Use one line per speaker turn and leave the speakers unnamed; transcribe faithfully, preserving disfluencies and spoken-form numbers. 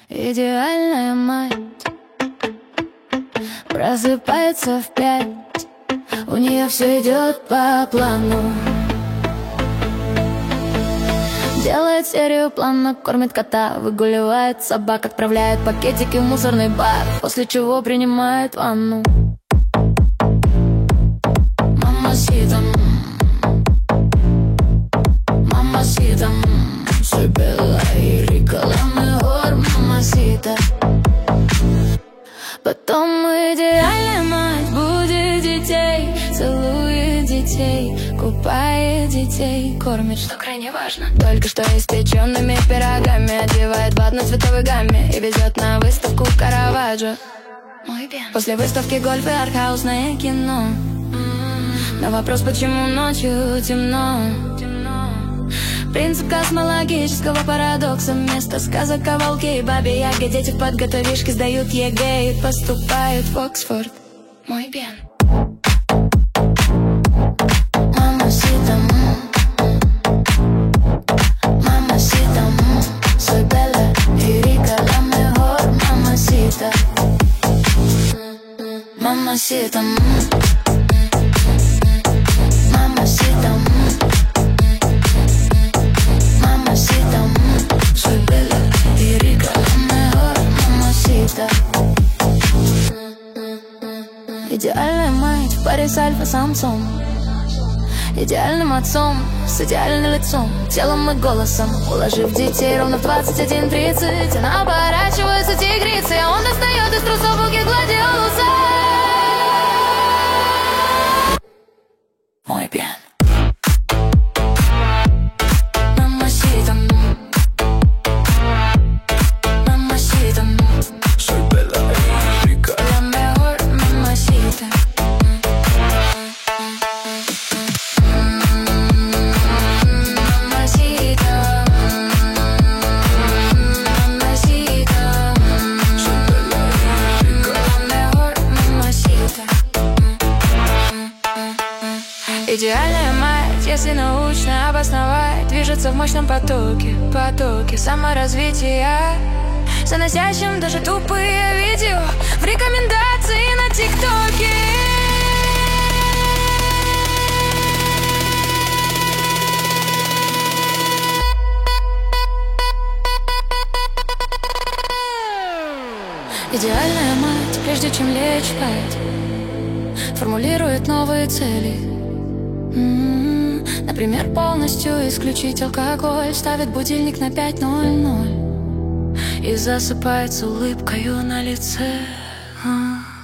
Идеальная мать просыпается в пять, у нее все идет по плану. Делает серию планов, кормит кота, выгуливает собак, отправляет пакетики в мусорный бак, после чего принимает ванну. Мамасита, мамасита, soy bella y rica, la mejor mamacita. Потом идеальная мать будет детей, целует детей, купает детей, кормит, что крайне важно, только что испеченными пирогами, одевает в одноцветовой гамме и везет на выставку Караваджо. После выставки гольф и артхаусное кино. На вопрос, почему ночью темно, принцип космологического парадокса. Вместо сказок о волке и бабе Яге дети в подготовишке сдают ЕГЭ и поступают в Оксфорд. Мой бен. Mamacita, mamacita, soy bella y rica, la mejor mamacita. Mamacita, mamacita, mamacita, soy bella y rica, la mejor mamacita. Идеальная мать в паре с альфа-самцом, идеальным отцом, с идеальным лицом, телом и голосом, уложив детей ровно в двадцать один тридцать. Она оборачивается тигрицей, а он достает из трусов буки гладиолуса. Мой бен. Mamacita, mamacita,
soy bella y rica,
la mejor mamacita. Идеальная мать, если научно обосновать, движется в мощном потоке, потоке саморазвития, заносящим даже тупые видео в рекомендации на ТикТоке. Идеальная мать, прежде чем лечь спать, формулирует новые цели. М-м-м, например, полностью исключить алкоголь, ставит будильник на пять ноль ноль и засыпает с улыбкою на лице. А-а-а.